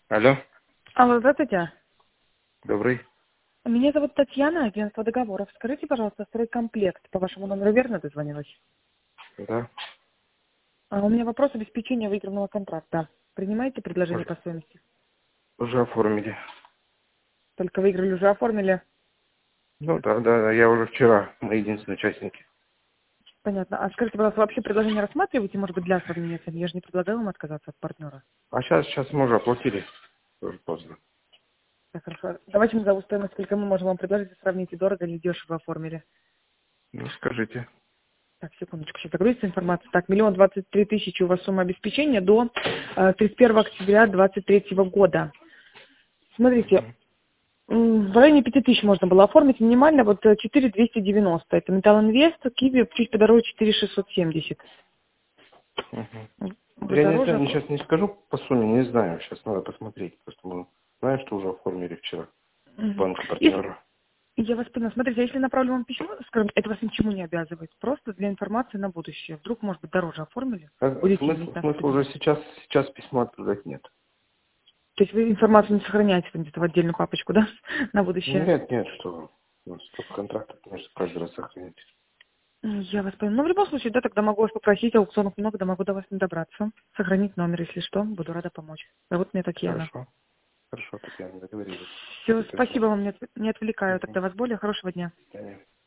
Алло, Алло, здравствуйте. добрый. Меня зовут Татьяна, агентство договоров. Скажите, пожалуйста, стройкомплект. По вашему номеру верно дозвонилась? Да, У меня вопрос обеспечения выигранного контракта. Принимаете предложение по стоимости? уже оформили. Только выиграли, уже оформили? Ну да, я уже вчера, мы единственные участники. Понятно. А скажите, пожалуйста, вообще предложение рассматриваете, может быть, для сравнения с вами? Я же не предлагала вам отказаться от партнера. А сейчас мы уже оплатили. Уже поздно. Так, хорошо. Давайте назову стоимость, сколько мы можем вам предложить, сравните, дорого или дешево оформили. Ну, скажите. Так, секундочку, сейчас загрузится информация. Так, 1 023 000 у вас сумма обеспечения до 31 октября 2023 года. Смотрите, в районе 5000 можно было оформить минимально, вот 4290. Это Металл Инвест, Киви чуть подороже 4670. Мгм. Вот Я дороже. сейчас не скажу по сумме, не знаю. Сейчас надо посмотреть. Просто мы знаем, что уже оформили вчера. Мгм. Банку Если, партнера. я вас поняла. Смотрите, если направлю вам письмо, скажем, это вас ничему не обязывает. Просто для информации на будущее. Вдруг, может быть, дороже оформили, будете иметь нас Смысла уже поддержать. сейчас письмо отправлять нет. То есть вы информацию не сохраняете там где-то в отдельную папочку, да, на будущее? Нет, что вы. У нас столько контрактов, конечно, каждый раз сохранять. Я вас поняла. Ну, в любом случае, да, тогда могу вас попросить, аукционов много, да могу до вас не добраться. Сохранить номер, если что, буду рада помочь. Зовут меня Татьяна. Хорошо, Татьяна, договорились. Все, До свидания. спасибо вам, не отвлекаю Мгм. тогда вас более. Хорошего дня. До свидания.